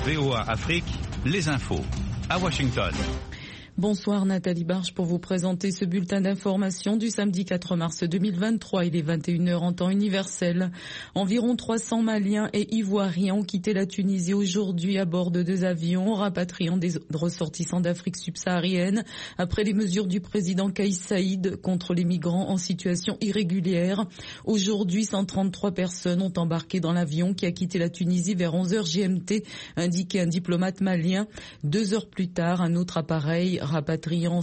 VOA Afrique, les infos. À Washington. Bonsoir Nathalie Barge pour vous présenter ce bulletin d'information du samedi 4 mars 2023. Il est 21h en temps universel. Environ 300 Maliens et Ivoiriens ont quitté la Tunisie aujourd'hui à bord de 2 avions rapatriant des ressortissants d'Afrique subsaharienne après les mesures du président Kais Saïd contre les migrants en situation irrégulière. Aujourd'hui, 133 personnes ont embarqué dans l'avion qui a quitté la Tunisie vers 11h GMT, indiqué un diplomate malien. 2 heures plus tard, un autre appareil rapatriant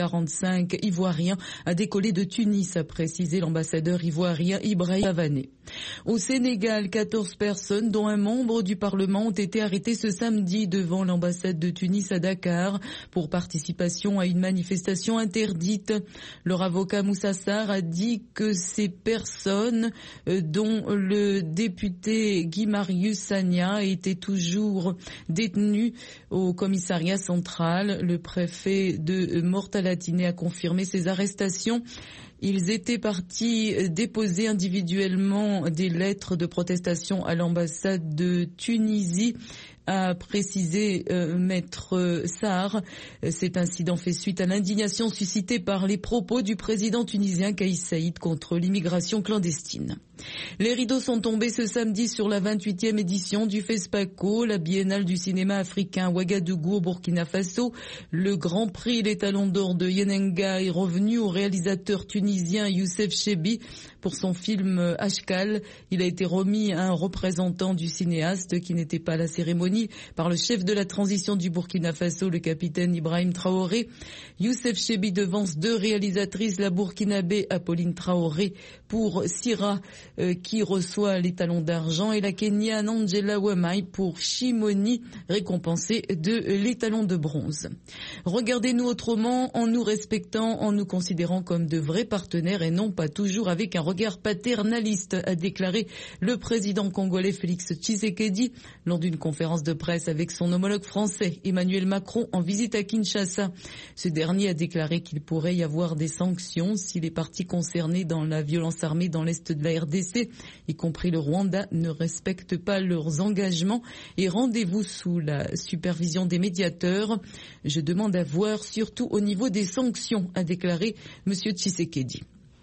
145 Ivoiriens a décollé de Tunis, a précisé l'ambassadeur ivoirien Ibrahim Avané. Au Sénégal, 14 personnes, dont un membre du Parlement, ont été arrêtées ce samedi devant l'ambassade de Tunis à Dakar pour participation à une manifestation interdite. Leur avocat Moussa Sarr a dit que ces personnes, dont le député Guy Marius Sagna, étaient toujours détenues au commissariat central. Le préfet de Mortalatine a confirmé ces arrestations. Ils étaient partis déposer individuellement des lettres de protestation à l'ambassade de Tunisie, a précisé Maître Sarr. Cet incident fait suite à l'indignation suscitée par les propos du président tunisien Kais Saïd contre l'immigration clandestine. Les rideaux sont tombés ce samedi sur la 28e édition du FESPACO, la biennale du cinéma africain Ouagadougou au Burkina Faso. Le Grand Prix Les Talons d'Or de Yenenga est revenu au réalisateur tunisien Youssef Chebbi pour son film Ashkal. Il a été remis à un représentant du cinéaste qui n'était pas à la cérémonie par le chef de la transition du Burkina Faso, le capitaine Ibrahim Traoré. Youssef Chebbi devance 2 réalisatrices, la burkinabé Apolline Traoré pour Sira, qui reçoit les talons d'argent, et la Kenyane Angela Wamai pour Shimoni, récompensée de l'étalon de bronze. Regardez-nous autrement, en nous respectant, en nous considérant comme de vrais partenaires et non pas toujours avec un regard paternaliste, a déclaré le président congolais Félix Tshisekedi lors d'une conférence de presse avec son homologue français Emmanuel Macron en visite à Kinshasa. Ce dernier a déclaré qu'il pourrait y avoir des sanctions si les partis concernés dans la violence armée dans l'est de la RDC, y compris le Rwanda, ne respectent pas leurs engagements et rendez-vous sous la supervision des médiateurs. Je demande à voir, surtout au niveau des sanctions, a déclaré M. Tshisekedi.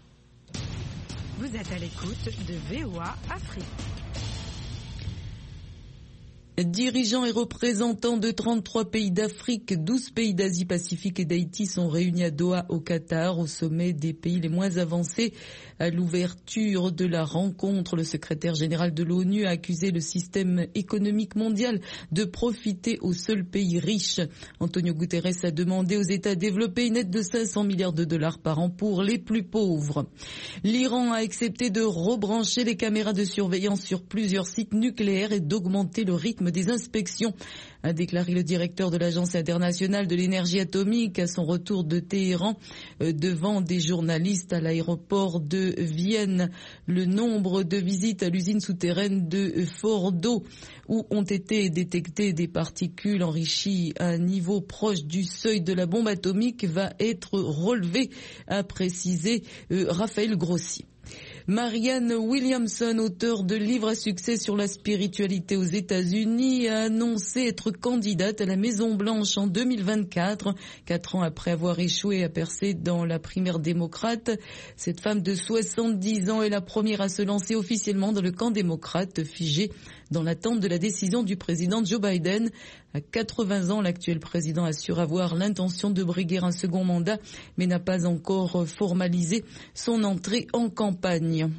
Vous êtes à l'écoute de VOA Afrique. Dirigeants et représentants de 33 pays d'Afrique, 12 pays d'Asie-Pacifique et d'Haïti sont réunis à Doha au Qatar, au sommet des pays les moins avancés. À l'ouverture de la rencontre, le secrétaire général de l'ONU a accusé le système économique mondial de profiter aux seuls pays riches. Antonio Guterres a demandé aux États de développer une aide de 500 milliards de dollars par an pour les plus pauvres. L'Iran a accepté de rebrancher les caméras de surveillance sur plusieurs sites nucléaires et d'augmenter le rythme des inspections, a déclaré le directeur de l'Agence internationale de l'énergie atomique à son retour de Téhéran devant des journalistes à l'aéroport de Vienne. Le nombre de visites à l'usine souterraine de Fordo, où ont été détectées des particules enrichies à un niveau proche du seuil de la bombe atomique, va être relevé, a précisé Raphaël Grossi. Marianne Williamson, auteure de livres à succès sur la spiritualité aux États-Unis, a annoncé être candidate à la Maison-Blanche en 2024, 4 ans après avoir échoué à percer dans la primaire démocrate. Cette femme de 70 ans est la première à se lancer officiellement dans le camp démocrate, figé dans l'attente de la décision du président Joe Biden. À 80 ans, l'actuel président assure avoir l'intention de briguer un second mandat, mais n'a pas encore formalisé son entrée en campagne.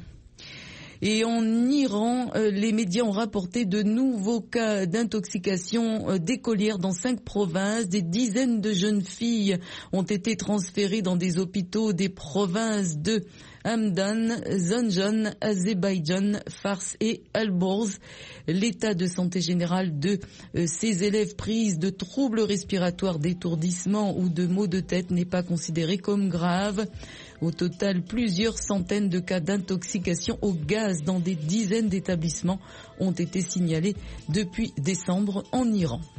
Et en Iran, les médias ont rapporté de nouveaux cas d'intoxication d'écolières dans 5 provinces. Des dizaines de jeunes filles ont été transférées dans des hôpitaux des provinces de Hamdan, Zanjan, Azerbaïdjan, Fars et Alborz. L'état de santé général de ces élèves prises de troubles respiratoires, d'étourdissement ou de maux de tête n'est pas considéré comme grave. Au total, plusieurs centaines de cas d'intoxication au gaz dans des dizaines d'établissements ont été signalés depuis décembre en Iran.